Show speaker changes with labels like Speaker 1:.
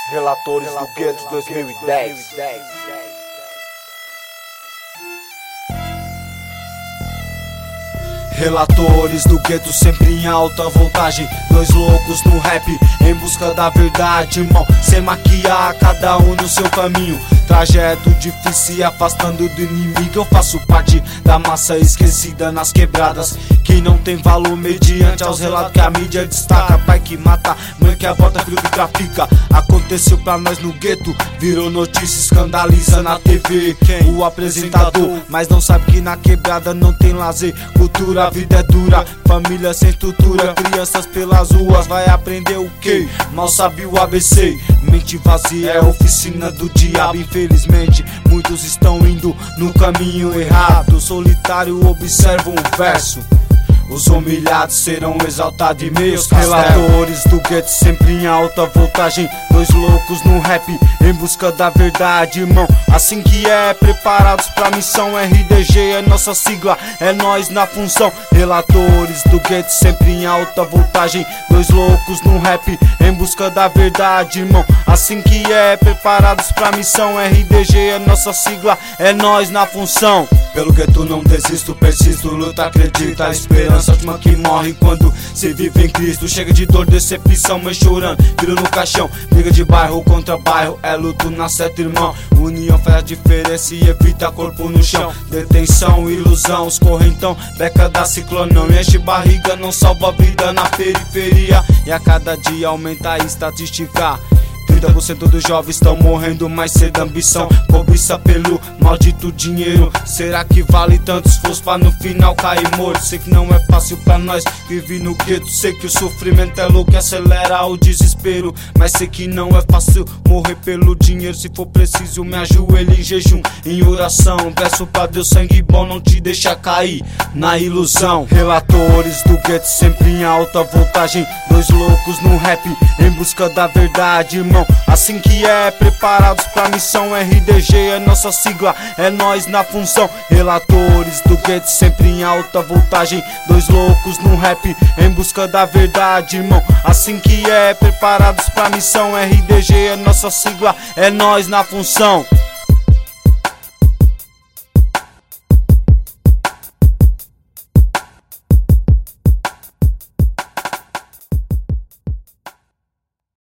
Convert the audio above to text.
Speaker 1: Relatores do Gueto 2010.
Speaker 2: Relatores do gueto sempre em alta voltagem, dois loucos no rap, em busca da verdade, irmão, sem maquiar, cada um no seu caminho. Trajeto difícil e afastando do inimigo, eu faço parte da massa esquecida nas quebradas, que não tem valor mediante aos relatos que a mídia destaca. Pai que mata, mãe que aborta, filho que trafica. Aconteceu pra nós no gueto, virou notícia, escandaliza na TV o apresentador, mas não sabe que na quebrada não tem lazer, cultura, a vida é dura, família sem estrutura, crianças pelas ruas, vai aprender o quê? Mal sabe o ABC, mente vazia é oficina do diabo. Infelizmente, muitos estão indo no caminho errado. Solitário observa um verso: os humilhados serão exaltados e meus relatores do gueto sempre em alta voltagem, dois loucos no rap, em busca da verdade, irmão, assim que é, preparados pra missão. RDG é nossa sigla, é nós na função. Relatores do gueto sempre em alta voltagem, dois loucos no rap, em busca da verdade, irmão, assim que é, preparados pra missão. RDG é nossa sigla, é nós na função. Pelo gueto não desisto, persisto, luta, acredita, esperança última que morre quando se vive em Cristo. Chega de dor, decepção, mãe chorando, filho no caixão. Briga de bairro contra bairro, é luto na seta, irmão. União faz a diferença e evita corpo no chão. Detenção, ilusão, os correntão, beca da ciclonão. Enche barriga, não salva a vida na periferia, e a cada dia aumenta a estatística. 30% dos jovens estão morrendo mais cedo. Ambição, cobiça pelo maldito dinheiro. Será que vale tanto esforço pra no final cair morto? Sei que não é fácil pra nós que vive no gueto. Sei que o sofrimento é louco e acelera o desespero, mas sei que não é fácil morrer pelo dinheiro. Se for preciso me ajoelho em jejum, em oração, peço pra Deus sangue bom não te deixar cair na ilusão. Relatores do gueto sempre em alta voltagem, dois loucos no rap, em busca da verdade, irmão, assim que é, preparados pra missão. RDG é nossa sigla, é nós na função. Relatores do gueto sempre em alta voltagem, dois loucos no rap, em busca da verdade, irmão, assim que é, preparados pra missão. RDG é nossa sigla, é nós na função.